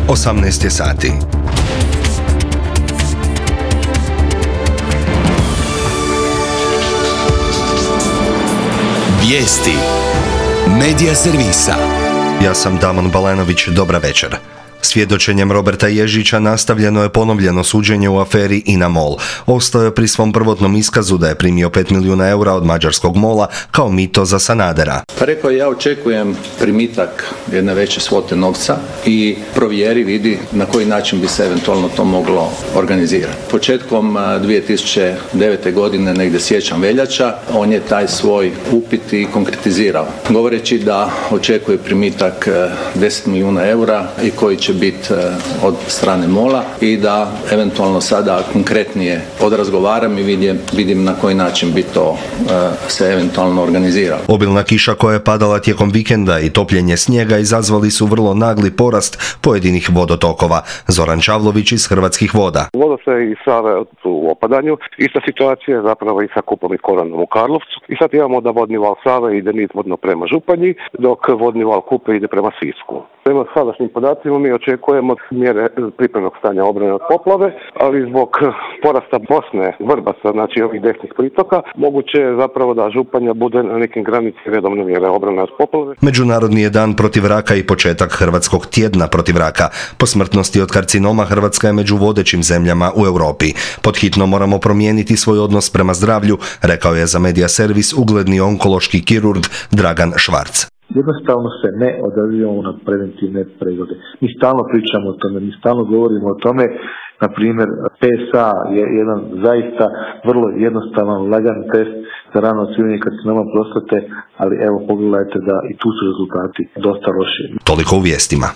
18 je sati. Vijesti Medija servisa. Ja sam Damon Balenović, dobra večer. Svjedočenjem Roberta Ježića nastavljeno je ponovljeno suđenje u aferi INA-MOL. Ostao je pri svom prvotnom iskazu da je primio 5 milijuna eura od mađarskog MOL-a kao mito za Sanadera. Rekao je, ja očekujem primitak jedne veće svote novca i provjeri, vidi na koji način bi se eventualno to moglo organizirati. Početkom 2009. godine, negdje siječanj veljača, on je taj svoj upit i konkretizirao, govoreći da očekuje primitak 10 milijuna eura i koji će biti od strane MOL-a i da eventualno sada konkretnije odrazgovaram i vidim na koji način bi to se eventualno organiziralo. Obilna kiša koja je padala tijekom vikenda i topljenje snijega izazvali su vrlo nagli porast pojedinih vodotokova. Zoran Čavlović iz Hrvatskih voda. Vodostaj i Save su u opadanju. Ista situacija je zapravo i sa Kupom i Koranom u Karlovcu. I sad imamo da vodni val Save ide nizvodno prema Županji, dok vodni val Kupe ide prema Sisku. Prema sadašnjim podacima mi očekujemo mjere pripremnog stanja obrane od poplave, ali zbog porasta Bosne, Vrbaca, znači ovih desnih pritoka, moguće je zapravo da Županja bude na nekim granici redovne mjere obrane od poplave. Međunarodni je dan protiv raka i početak Hrvatskog tjedna protiv raka. Po smrtnosti od karcinoma Hrvatska je među vodećim zemljama u Europi. Pod hitno moramo promijeniti svoj odnos prema zdravlju, rekao je za Medija servis ugledni onkološki kirurg Dragan Švarc. Jednostavno se ne odazivamo na preventivne preglede. Mi stalno pričamo o tome, mi stalno govorimo o tome. Na primjer, PSA je jedan zaista vrlo jednostavan, lagan test za rano otkrivanje karcinoma prostate, ali evo pogledajte da i tu su rezultati dosta loši. Toliko u vijestima.